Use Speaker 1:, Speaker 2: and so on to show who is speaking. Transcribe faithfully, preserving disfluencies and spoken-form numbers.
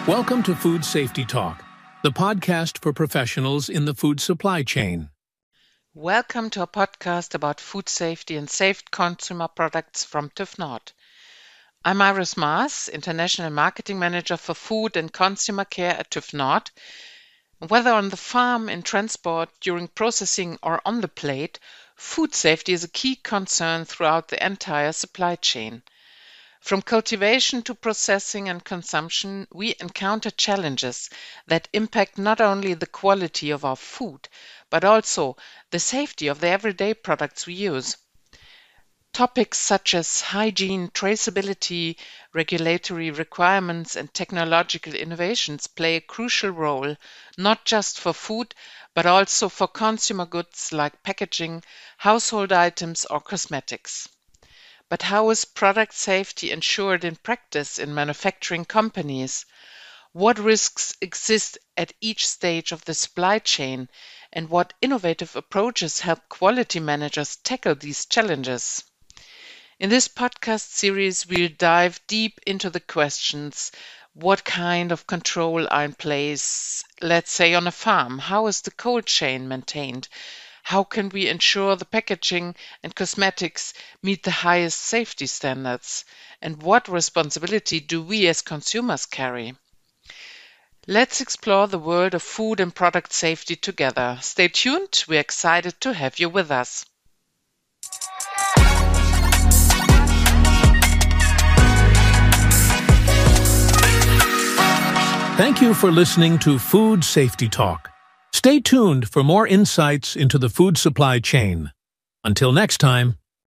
Speaker 1: Welcome to Food Safety Talk, the podcast for professionals in the food supply chain.
Speaker 2: Welcome to a podcast about food safety and safe consumer products from TÜV Nord. I'm Iris Maas, International Marketing Manager for Food and Consumer Care at TÜV Nord. Whether on the farm, in transport, during processing, or on the plate, food safety is a key concern throughout the entire supply chain. From cultivation to processing and consumption, we encounter challenges that impact not only the quality of our food, but also the safety of the everyday products we use. Topics such as hygiene, traceability, regulatory requirements, and technological innovations play a crucial role, not just for food, but also for consumer goods like packaging, household items, or cosmetics. But how is product safety ensured in practice in manufacturing companies? What risks exist at each stage of the supply chain, and what innovative approaches help quality managers tackle these challenges? In this podcast series, we'll dive deep into the questions: what kind of control are in place, let's say on a farm? How is the cold chain maintained? How can we ensure the packaging and cosmetics meet the highest safety standards? And what responsibility do we as consumers carry? Let's explore the world of food and product safety together. Stay tuned, we're excited to have you with us.
Speaker 1: Thank you for listening to Food Safety Talk. Stay tuned for more insights into the food supply chain. Until next time.